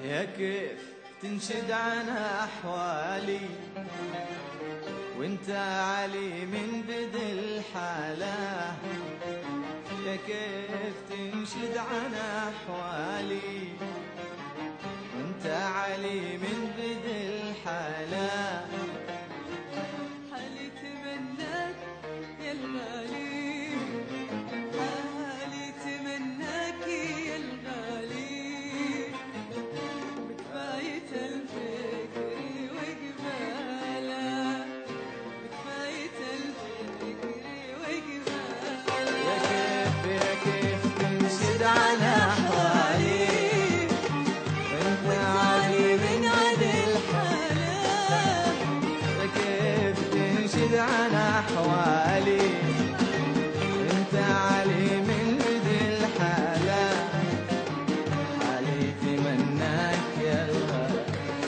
يا كيف تنشد عن أحوالي وانت علي من بدء الحالة. يا كيف تنشد عن أحوالي وانت علي من بدء الحالة. حالي تمناك يا الغالي، حالي تمناك يا الغالي، بكفاية الفكر وقباله، بكفاية الفكر وقباله. يا كيف تنشد عن أحوالي وانت علي من بدء الحالة. يا كيف تنشد عن أحوالي وانت علي من بدء الحالة. حالي تمناك يا الغالي،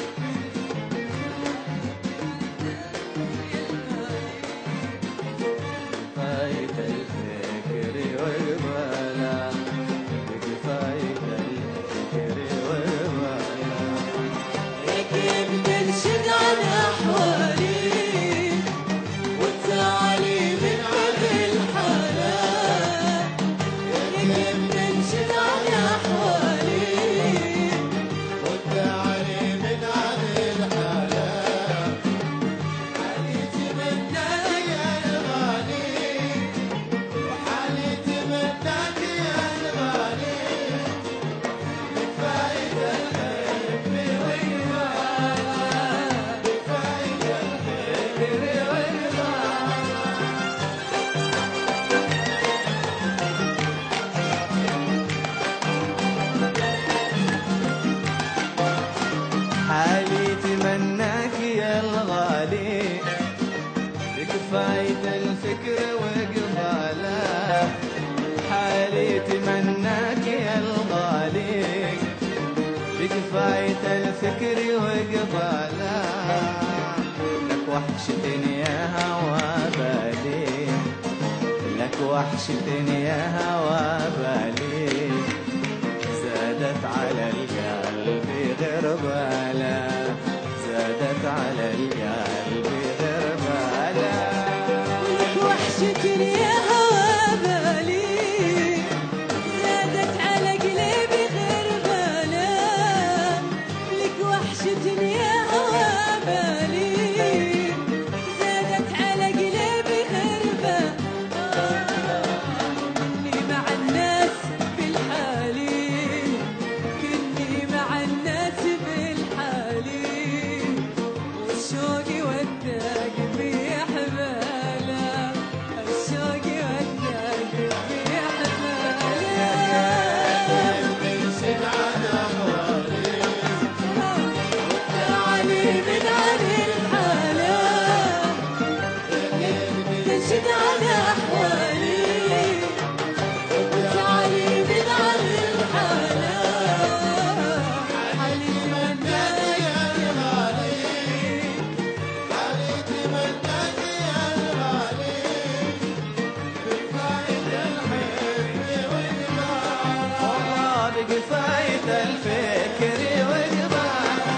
بكفاية الفكر والبلا، بكفاية الفكر والبلا. يا كيف تنشد عن أحوالي وانت علي من بدء الحالة. يا كيف تنشد عن أحوالي وانت علي من بدء الحالة. حالي تمناك يا الغالي، وحالي تمناك يا الغالي، بكفاية الحب والغلا، بكفاية الفكر والغلا. حالي تمناك يا الغالي، بكفاية الفكر وقباله. حالي تمناك يا الغالي، بكفاية الفكر وقباله. لك وحشتني يا هوا بالي، لك وحشتني يا هوا بالي، زادت على القلب غربالة، زادت على القلب غربالة. لك وحشتني يا هوا بالي، زادت على قلبي غربالة. لك وحشتني يا هوا بالي، زادت على قلبي غربالة. كني مع الناس بالحالي، كني مع الناس بالحالي، والشوق وداك بي حباله، الشوق وداك بي حباله. تنشد عن أحوالي علي من علي الحالة، تنشد عن أحوالي وتعالي من علي الحالة. حالي تمناك يا الغالي، حالي تمناك يا الغالي، بكفاية الحب والغلا. والله بكفاية الفكر وقباله.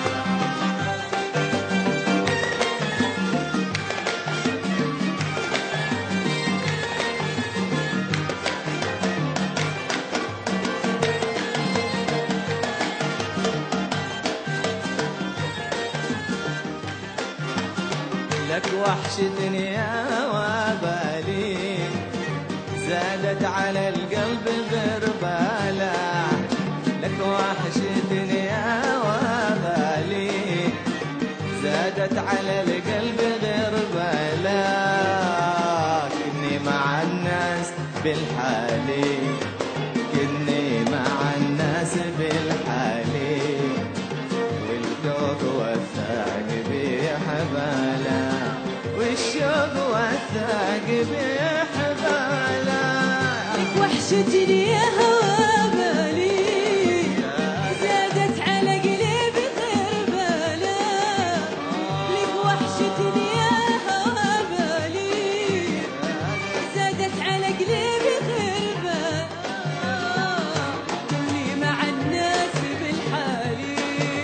لك وحشتني يا وبالي، زادت على القلب غربالة. لك وحشتني يا وبالي، زادت على القلب غربالة. كني مع الناس بالحالي، كني مع الناس بالحالي، والذوق والثاق بحباله، والشوق والثاق بحباله. لك وحشتني يا هوا بالي، زادت على قلبي غربالة. لك وحشتني يا هوا بالي، زادت على قلبي غربالة. كني مع الناس بالحالي،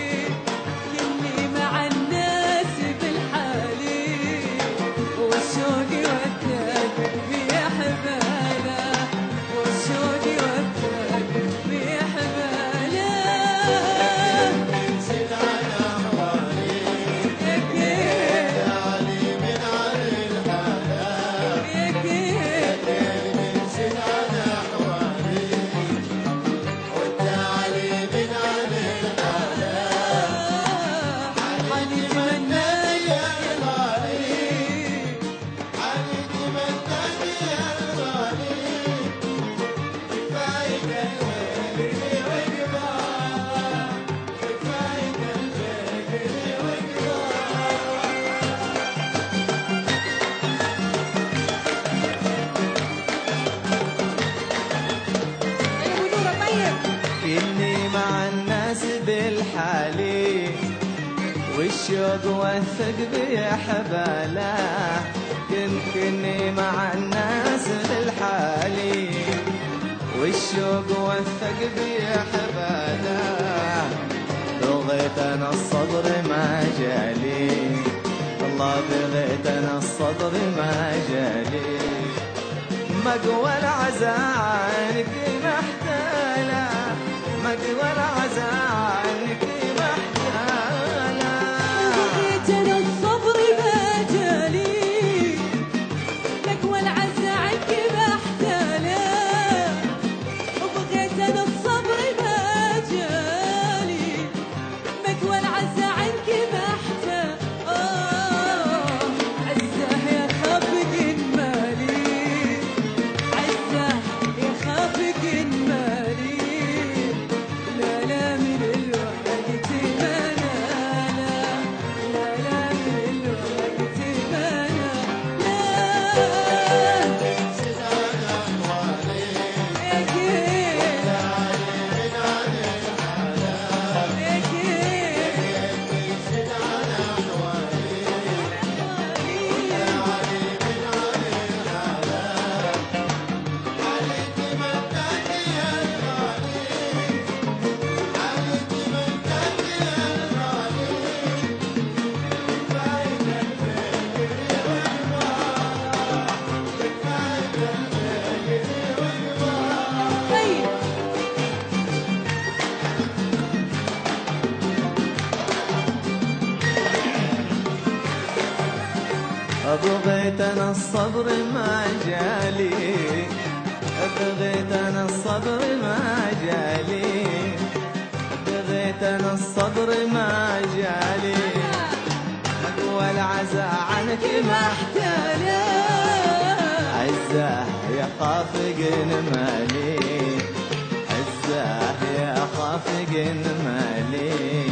والشوق وثق بي حباله كني مع الناس للحالي والشوق وثق بي حباله بغيت انا الصبر ما جالي والله بغيت انا الصبر ما جالي مقوى العزاء عنك محتاله مقوى العزاء عنك محتاله بغيت انا الصبر ما جالي مقوى العزاء عنك محتاله وبغيت انا الصبر ما جالي مقوى العزاء عنك محتاله عزاه يا خافق مالي عزاه يا خافق مالي لا لا من الوقت ما نالا لا لا من الوقت ما نالا يا كيف يا طيب بغيت انا الصبر ما جالي بغيت انا الصبر ما جالي بغيت انا الصبر ما جالي مقوى العزاء عنك محتاله عزاه يا خافق مالي عزاه يا خافق مالي